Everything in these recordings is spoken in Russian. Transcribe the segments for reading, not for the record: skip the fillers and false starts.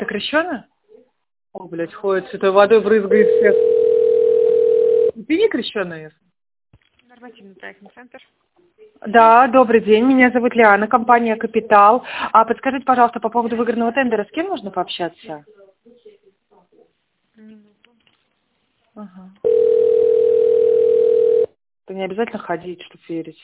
ты крещёная? О, блядь, ходит святой водой, брызгает всех. Ты не крещёная? Нормативный проектный центр. Да, добрый день, меня зовут Лиана, компания «Капитал». А подскажите, пожалуйста, по поводу выигранного тендера, с кем нужно пообщаться? Минуту. Ага. Это не обязательно ходить, чтобы верить.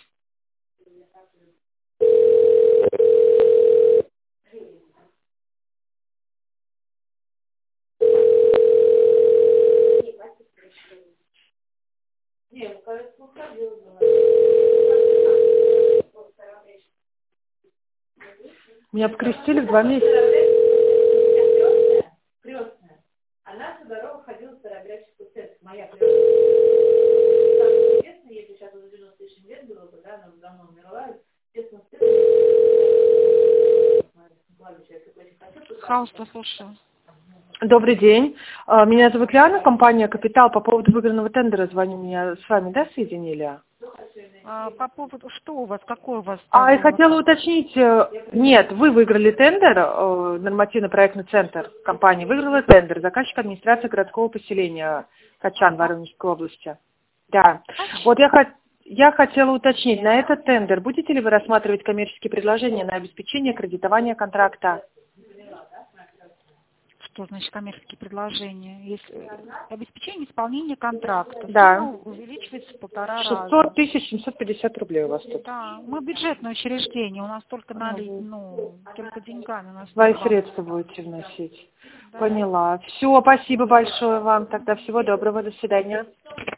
Меня покрестили в 2 месяца. Крестная. Она всю дорогу ходила в Старообрядческую церковь. Моя крестная. Естественно, если сейчас уже 90 тысяч лет было бы, да, она уже давно умерла. Естественно, Хаус, послушаю. Добрый день. Меня зовут Лиана, компания «Капитал». По поводу выигранного тендера звоню, меня с вами, да, соединили? По поводу, что у вас, какой у вас? Я хотела уточнить, нет, вы выиграли тендер, нормативно-проектный центр компании, выиграла тендер, заказчик администрации городского поселения Качан, Воронежской области. Да. Вот я хотела уточнить, на этот тендер будете ли вы рассматривать коммерческие предложения на обеспечение кредитования контракта? Что значит коммерческие предложения? Если обеспечение исполнения контракта, Да. сумма увеличивается в 1,5 раза. 600 750 рублей у вас тут. Да, мы бюджетное учреждение, у нас только только деньгами. У нас Свои нет средства будете вносить. Да. Поняла. Все, спасибо большое вам. Тогда всего доброго, до свидания.